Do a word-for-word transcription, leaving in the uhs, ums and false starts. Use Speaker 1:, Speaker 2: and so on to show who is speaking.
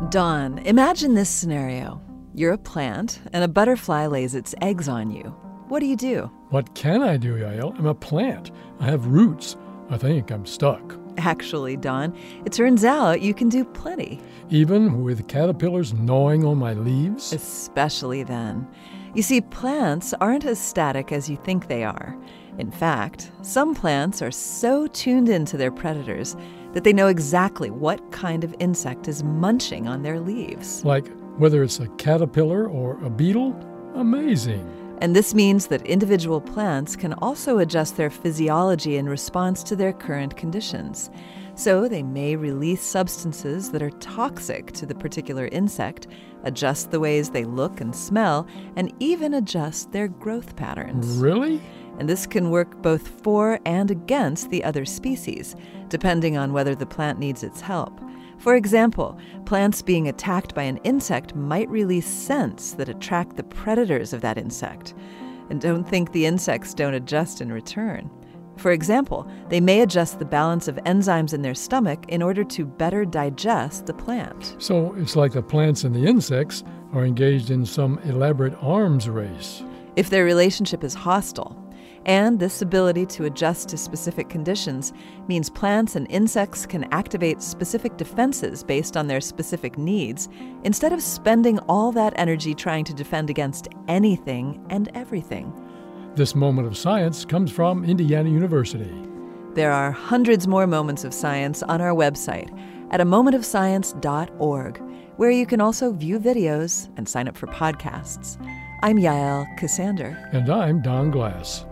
Speaker 1: Dawn, imagine this scenario. You're a plant, and a butterfly lays its eggs on you. What do you do?
Speaker 2: What can I do, Yael? I'm a plant. I have roots. I think I'm stuck.
Speaker 1: Actually, Dawn, it turns out you can do plenty.
Speaker 2: Even with caterpillars gnawing on my leaves?
Speaker 1: Especially then. You see, plants aren't as static as you think they are. In fact, some plants are so tuned into their predators that they know exactly what kind of insect is munching on their leaves.
Speaker 2: Like whether it's a caterpillar or a beetle? Amazing.
Speaker 1: And this means that individual plants can also adjust their physiology in response to their current conditions. So they may release substances that are toxic to the particular insect, adjust the ways they look and smell, and even adjust their growth patterns.
Speaker 2: Really?
Speaker 1: And this can work both for and against the other species, depending on whether the plant needs its help. For example, plants being attacked by an insect might release scents that attract the predators of that insect. And don't think the insects don't adjust in return. For example, they may adjust the balance of enzymes in their stomach in order to better digest the plant.
Speaker 2: So it's like the plants and the insects are engaged in some elaborate arms race.
Speaker 1: If their relationship is hostile. And this ability to adjust to specific conditions means plants and insects can activate specific defenses based on their specific needs, instead of spending all that energy trying to defend against anything and everything.
Speaker 2: This moment of science comes from Indiana University.
Speaker 1: There are hundreds more moments of science on our website at a moment of science dot org, where you can also view videos and sign up for podcasts. I'm Yael Ksander.
Speaker 2: And I'm Don Glass.